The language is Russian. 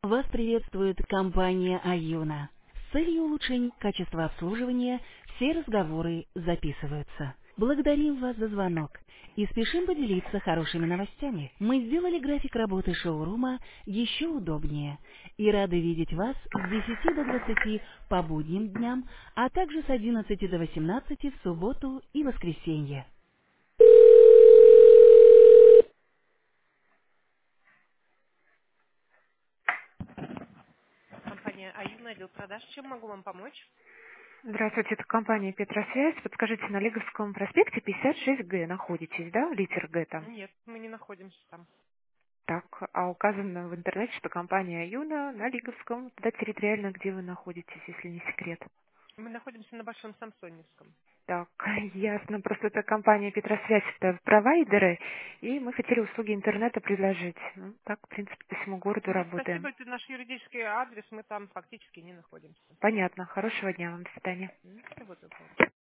Вас приветствует компания «Аюна». С целью улучшения качества обслуживания все разговоры записываются. Благодарим вас за звонок и спешим поделиться хорошими новостями. Мы сделали график работы шоурума еще удобнее и рады видеть вас с 10 до 20 по будним дням, а также с 11 до 18 в субботу и воскресенье. Компания «Аюна», отдел продаж. Чем могу вам помочь? Здравствуйте, это компания Петросвязь. Подскажите, на Лиговском проспекте 56Г находитесь, да? Литер Г там. Нет, мы не находимся там. Так, а указано в интернете, что компания Юна на Лиговском. Туда территориально, где вы находитесь, если не секрет. Мы находимся на Большом Самсоневском. Так, ясно. Просто это компания Петросвязь, это провайдеры, и мы хотели услуги интернета предложить. Ну, так, в принципе, по всему городу Нет, работаем. спасибо, это наш юридический адрес, мы там фактически не находимся. Понятно. Хорошего дня вам. До свидания. Всего доброго.